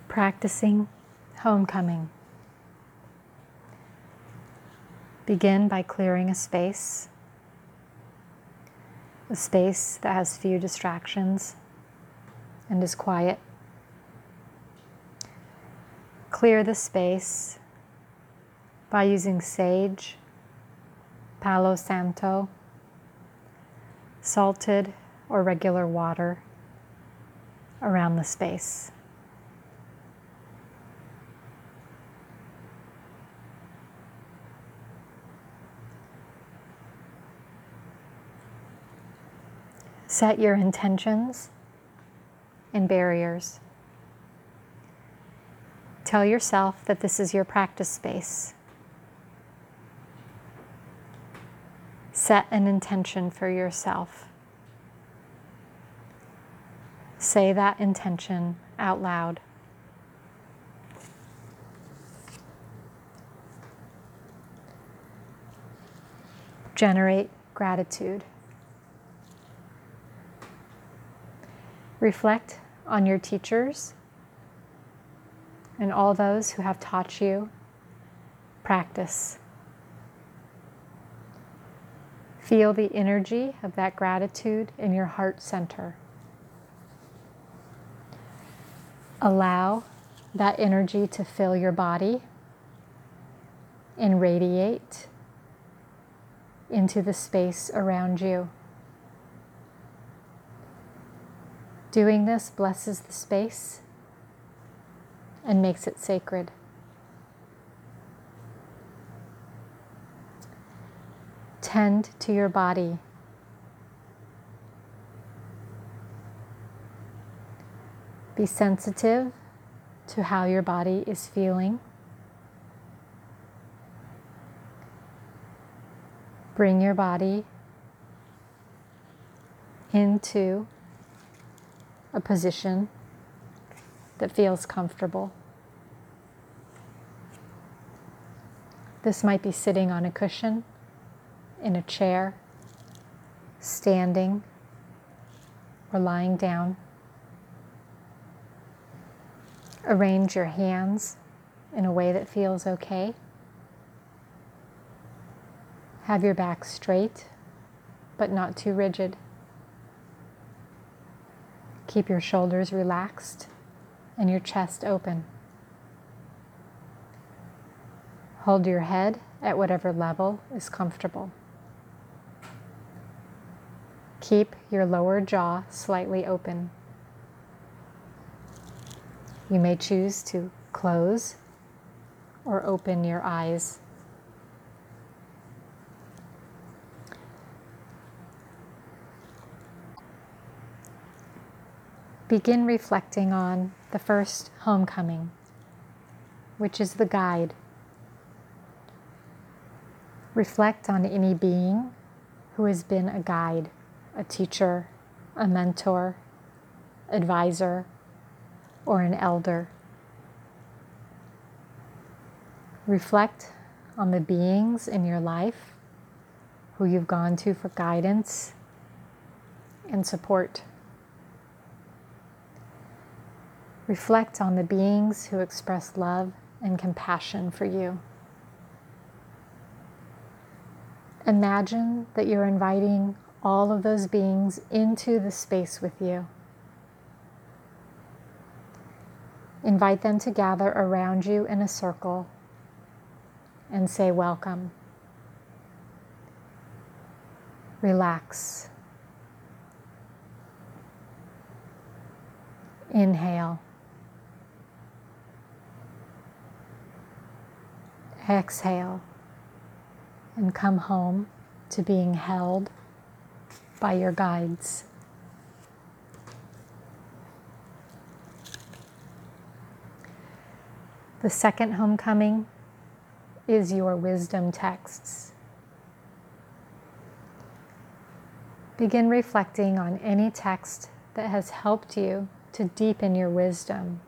Practicing homecoming. Begin by clearing a space that has few distractions and is quiet. Clear the space by using sage, Palo Santo, salted or regular water around the space. Set your intentions and barriers. Tell yourself that this is your practice space. Set an intention for yourself. Say that intention out loud. Generate gratitude. Reflect on your teachers and all those who have taught you practice. Feel the energy of that gratitude in your heart center. Allow that energy to fill your body and radiate into the space around you. Doing this blesses the space and makes it sacred. Tend to your body. Be sensitive to how your body is feeling. Bring your body into a position that feels comfortable. This might be sitting on a cushion, in a chair, standing, or lying down. Arrange your hands in a way that feels okay. Have your back straight, but not too rigid. Keep your shoulders relaxed and your chest open. Hold your head at whatever level is comfortable. Keep your lower jaw slightly open. You may choose to close or open your eyes. Begin reflecting on the first homecoming, which is the guide. Reflect on any being who has been a guide, a teacher, a mentor, advisor, or an elder. Reflect on the beings in your life who you've gone to for guidance and support. Reflect on the beings who express love and compassion for you. Imagine that you're inviting all of those beings into the space with you. Invite them to gather around you in a circle and say welcome. Relax. Inhale. Exhale. And come home to being held by your guides. The second homecoming is your wisdom texts. Begin reflecting on any text that has helped you to deepen your wisdom.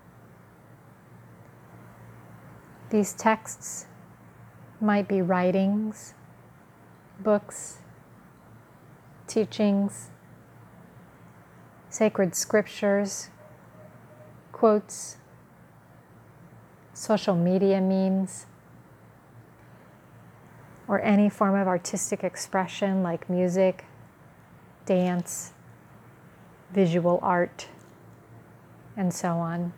These texts might be writings, books, teachings, sacred scriptures, quotes, social media memes, or any form of artistic expression like music, dance, visual art, and so on.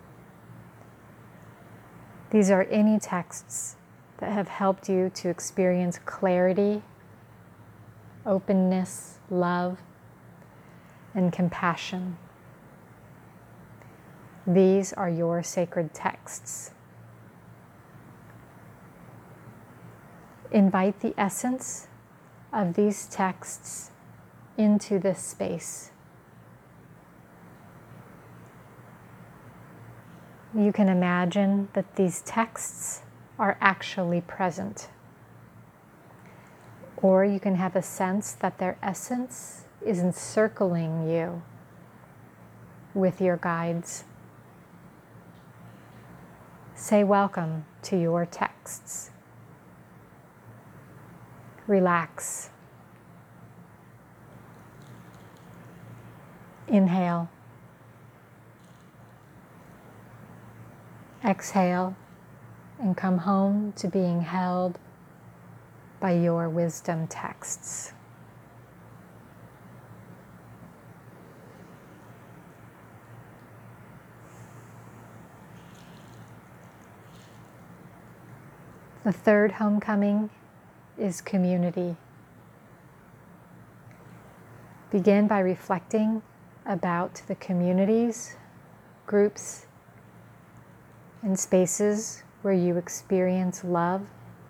These are any texts that have helped you to experience clarity, openness, love, and compassion. These are your sacred texts. Invite the essence of these texts into this space. You can imagine that these texts are actually present. Or you can have a sense that their essence is encircling you with your guides. Say welcome to your texts. Relax. Inhale. Exhale and come home to being held by your wisdom texts. The third homecoming is community. Begin by reflecting about the communities, groups, and spaces where you experience love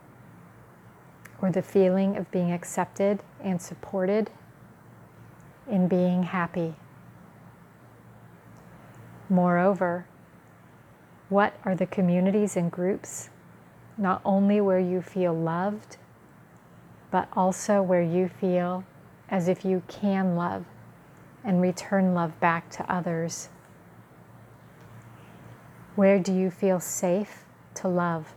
or the feeling of being accepted and supported in being happy. Moreover, what are the communities and groups not only where you feel loved, but also where you feel as if you can love and return love back to others? Where do you feel safe to love?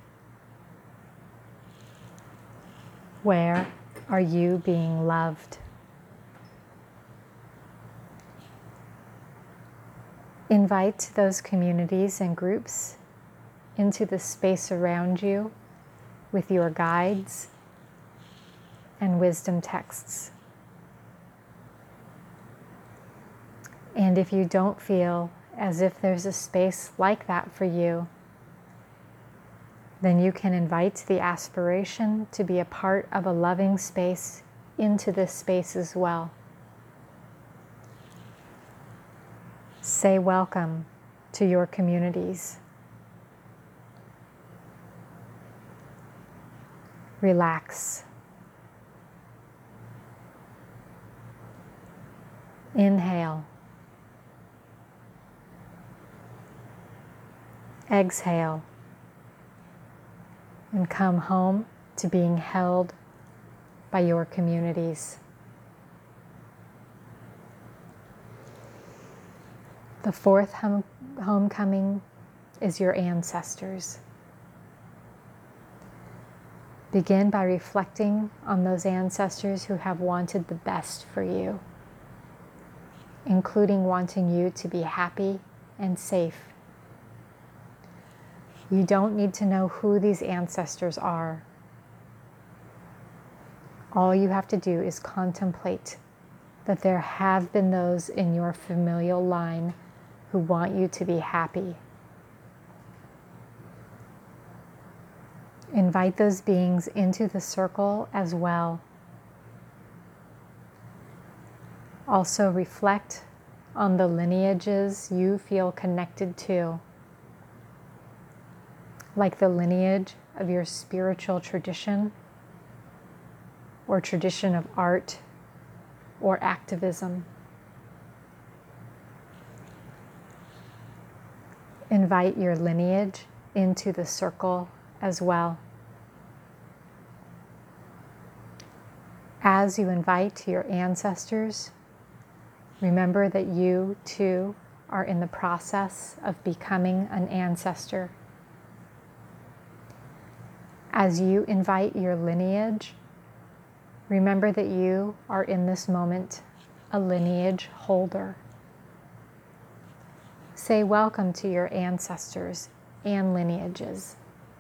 Where are you being loved? Invite those communities and groups into the space around you with your guides and wisdom texts. And if you don't feel as if there's a space like that for you, then you can invite the aspiration to be a part of a loving space into this space as well. Say welcome to your communities. Relax. Inhale. Exhale. And come home to being held by your communities. The fourth homecoming is your ancestors. Begin by reflecting on those ancestors who have wanted the best for you, including wanting you to be happy and safe. You don't need to know who these ancestors are. All you have to do is contemplate that there have been those in your familial line who want you to be happy. Invite those beings into the circle as well. Also reflect on the lineages you feel connected to, like the lineage of your spiritual tradition or tradition of art or activism. Invite your lineage into the circle as well. As you invite your ancestors, remember that you too are in the process of becoming an ancestor. As you invite your lineage, remember that you are in this moment a lineage holder. Say welcome to your ancestors and lineages.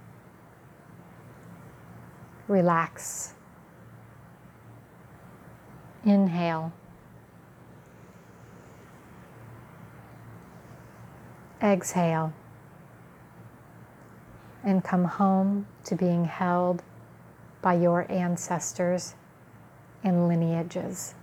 Relax. Inhale. Exhale. And come home to being held by your ancestors and lineages.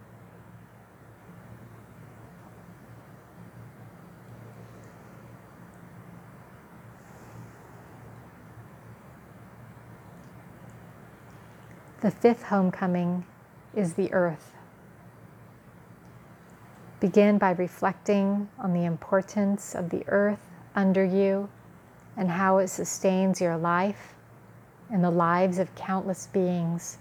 The fifth homecoming is the earth. Begin by reflecting on the importance of the earth under you and how it sustains your life and the lives of countless beings.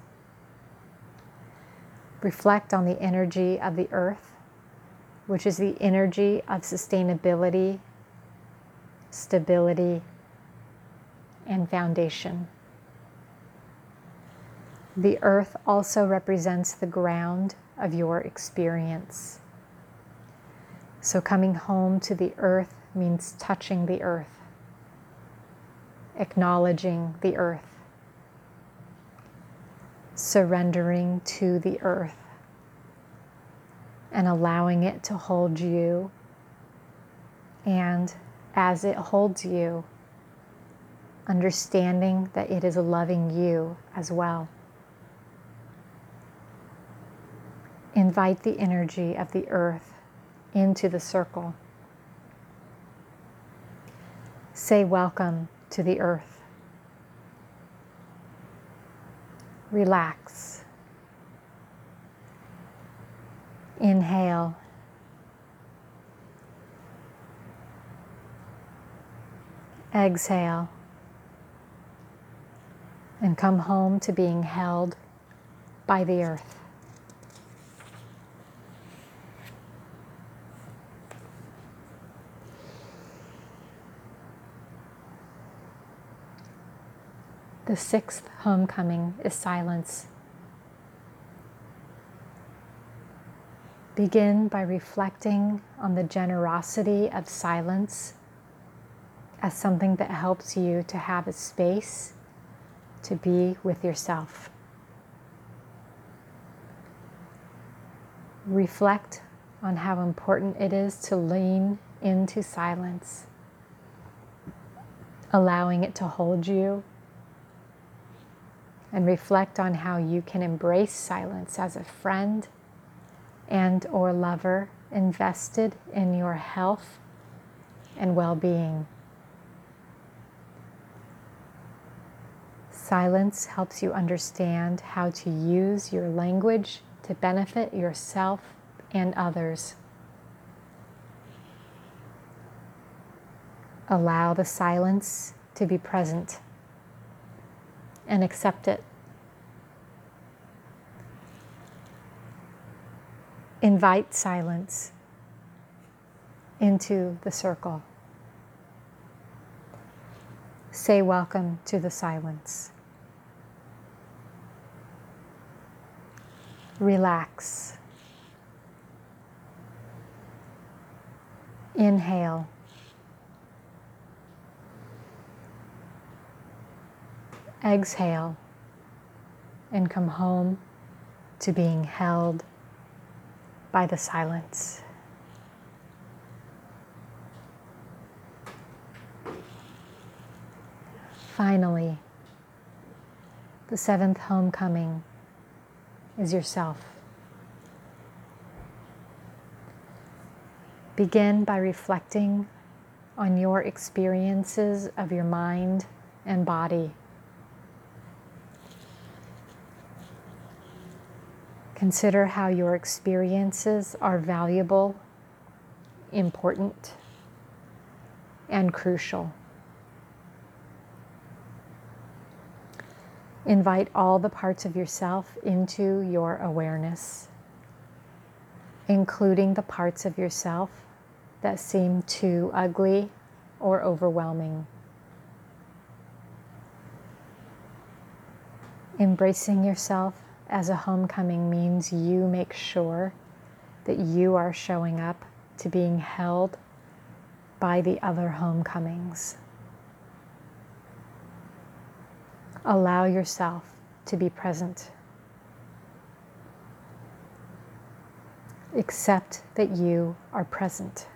Reflect on the energy of the earth, which is the energy of sustainability, stability, and foundation. The earth also represents the ground of your experience. So coming home to the earth means touching the earth, acknowledging the earth, surrendering to the earth, and allowing it to hold you. And as it holds you, understanding that it is loving you as well. Invite the energy of the earth into the circle. Say welcome to the earth. Relax. Inhale. Exhale. And come home to being held by the earth. The sixth homecoming is silence. Begin by reflecting on the generosity of silence as something that helps you to have a space to be with yourself. Reflect on how important it is to lean into silence, allowing it to hold you. And reflect on how you can embrace silence as a friend and or lover invested in your health and well-being. Silence helps you understand how to use your language to benefit yourself and others. Allow the silence to be present and accept it. Invite silence into the circle. Say welcome to the silence. Relax. Inhale. Exhale, and come home to being held by the silence. Finally, the seventh homecoming is yourself. Begin by reflecting on your experiences of your mind and body. Consider how your experiences are valuable, important, and crucial. Invite all the parts of yourself into your awareness, including the parts of yourself that seem too ugly or overwhelming. Embracing yourself as a homecoming means you make sure that you are showing up to being held by the other homecomings. Allow yourself to be present. Accept that you are present.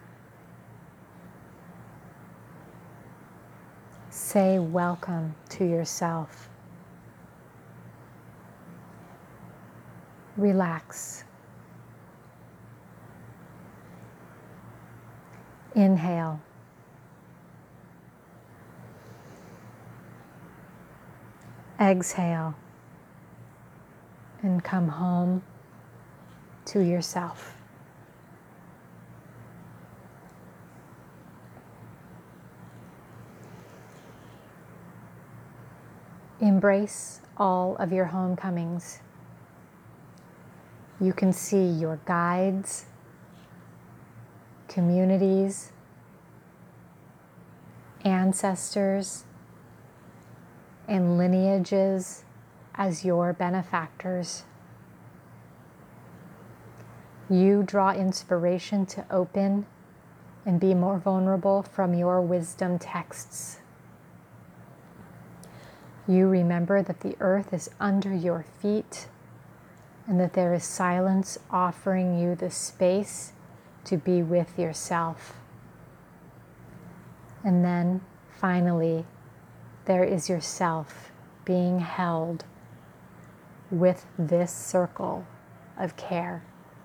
Say welcome to yourself. Relax. Inhale. Exhale. And come home to yourself. Embrace all of your homecomings. You can see your guides, communities, ancestors, and lineages as your benefactors. You draw inspiration to open and be more vulnerable from your wisdom texts. You remember that the earth is under your feet and that there is silence offering you the space to be with yourself. And then, finally, there is yourself being held with this circle of care.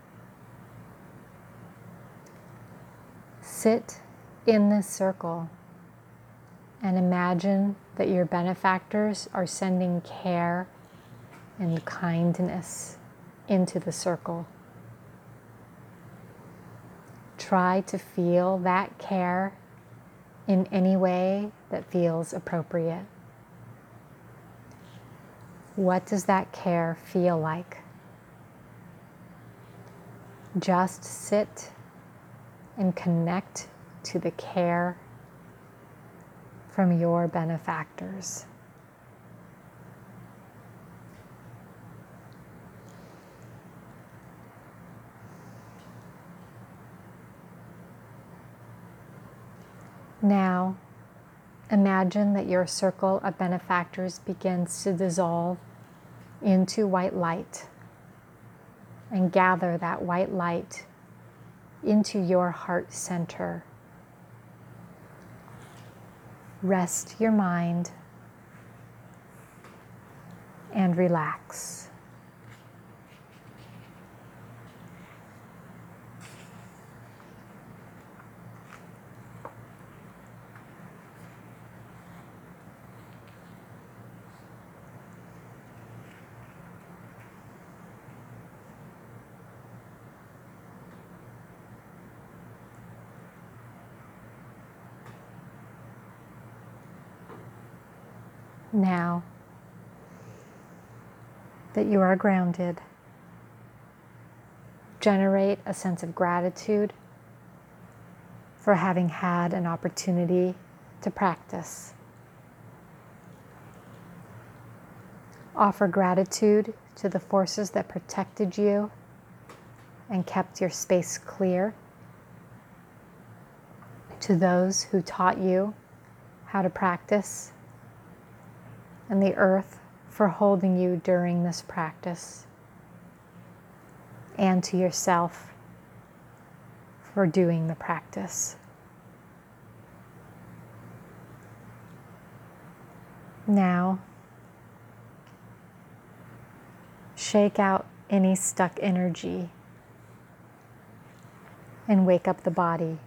Sit in this circle and imagine that your benefactors are sending care and kindness into the circle. Try to feel that care in any way that feels appropriate. What does that care feel like? Just sit and connect to the care from your benefactors. Now, imagine that your circle of benefactors begins to dissolve into white light, and gather that white light into your heart center. Rest your mind and relax. Now that you are grounded, generate a sense of gratitude for having had an opportunity to practice. Offer gratitude to the forces that protected you and kept your space clear, to those who taught you how to practice, and the earth for holding you during this practice, and to yourself for doing the practice. Now, shake out any stuck energy and wake up the body.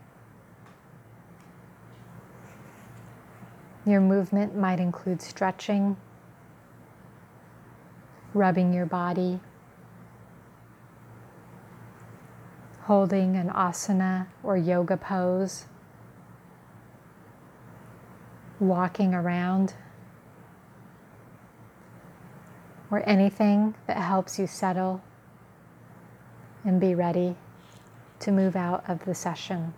Your movement might include stretching, rubbing your body, holding an asana or yoga pose, walking around, or anything that helps you settle and be ready to move out of the session.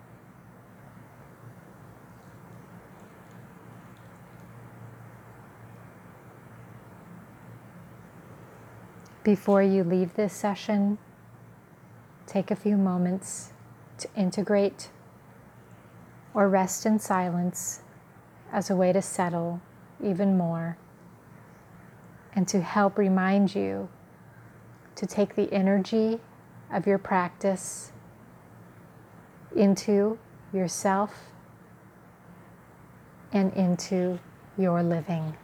Before you leave this session, take a few moments to integrate or rest in silence as a way to settle even more and to help remind you to take the energy of your practice into yourself and into your living.